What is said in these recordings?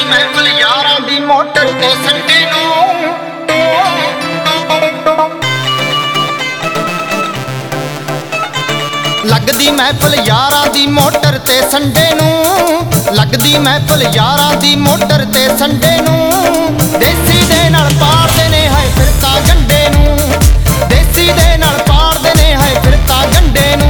महफिल यारां दी मोटर ते संडे नूं लगदी महफिल यारां दी मोटर ते संडे नूं लगदी महफिल यारां दी मोटर ते संडे नूं देसी दे नाल पाड़दे ने हाय फिर तां गंडे नूं देसी दे नाल पाड़दे ने हाय फिर तां गंडे नूं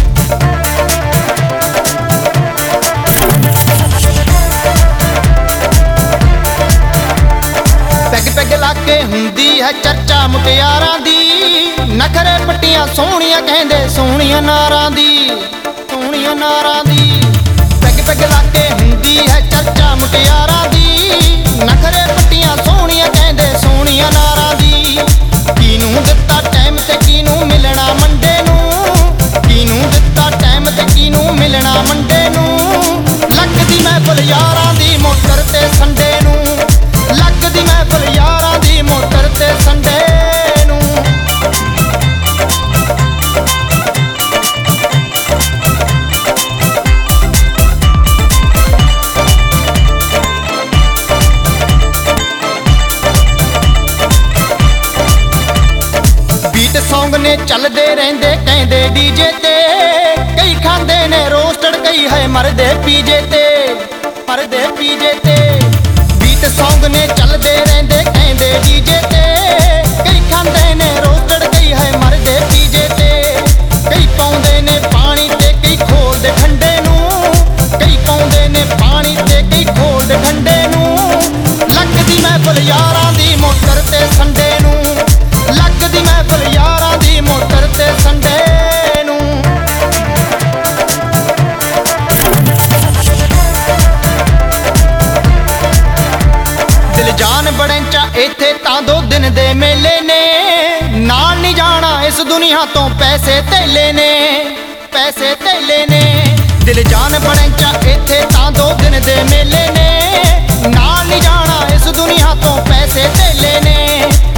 पैग लाके हुंदी है चर्चा मुटियारां दी नखरे पट्टियां सोहणियां कहंदे सोहणियां नारां दी सोहणियां नारां दी पैग लाके हुंदी है चर्चा मुटियारां दी नखरे पट्टियां सोहणियां कहंदे सोहणियां नारां दी कीनू दित्ता टाइम ते कीनू मिलना मंडे नूं कीनू दित्ता टाइम ते कीनू मिलना मंडे नूं लगदी महफिल यारां दी मोटर ते संडे नूं लगदी महफिल यारां दी मोटर ते संडे नूं बीट सॉन्ग ने चलदे रहिंदे कहंदे डीजे ते कई खांदे ने रोस्टड कई है मरदे पीजे ते मरदे पीजे ते सॉन्ग ने चलदे रहिंदे कहंदे डीजे ते कई खांदे ने रोस्टड कई है मरदे पीजे ते कई पाउंदे ने पानी ते कई खोलदे ठंडे नूं कई पाउंदे ने पानी ते कई खोलदे ठंडे नूं लगदी महफिल यारां दी मोटर ते संडे नूं लगदी महफिल यारां दी मोटर ते संडे नूं जान बड़ेंचा इत्थे तां 2 दिन दे मेले ने नाल नहीं जाना इस दुनिया तो पैसे तेले ने पैसे तेले ने दिल जान बड़ेंचा इत्थे तां 2 दिन दे मेले ने नाल नहीं जाना इस दुनिया तो पैसे तेले ने